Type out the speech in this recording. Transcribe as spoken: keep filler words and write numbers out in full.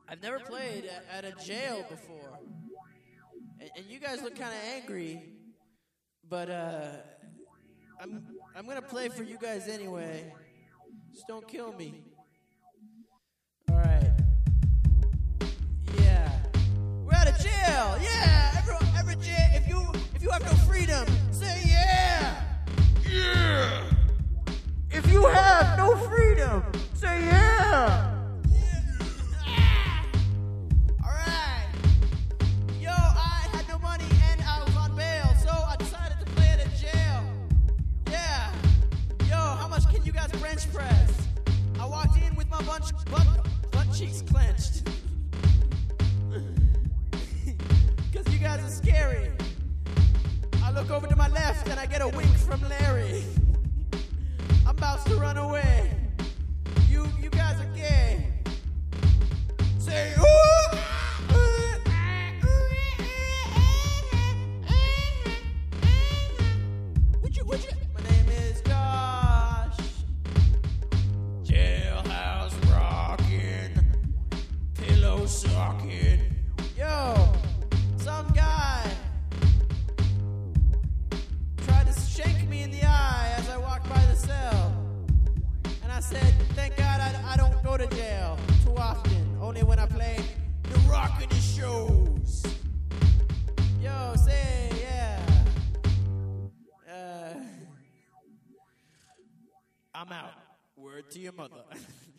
I've never played at, at a jail before. And, and you guys look kind of angry. But, uh, I'm, I'm going to play for you guys anyway. Just don't kill me. All right. Yeah. We're out of jail. Yeah. Every, every jail. If you, if you have no freedom, say yeah. Yeah. If you have no freedom, say yeah. All right. Yo, I had no money and I was on bail, so I decided to play at a jail. Yeah. Yo, how much can you guys bench press? I walked in with my bunch, butt, butt cheeks clenched. Because you guys are scary. I look over to my left and I get a wink from Larry. I'm about to run away. You you guys are gay. Say ooh. Would you would you? My name is Josh. Jailhouse rockin', pillow sucking. Yo, some guy tried to shank me in the eye as I walked by the cell. And I said, thank God I, I don't go to jail too often. Only when I play the rockin' shows. Yo, say yeah. Uh, I'm out. Word to your mother.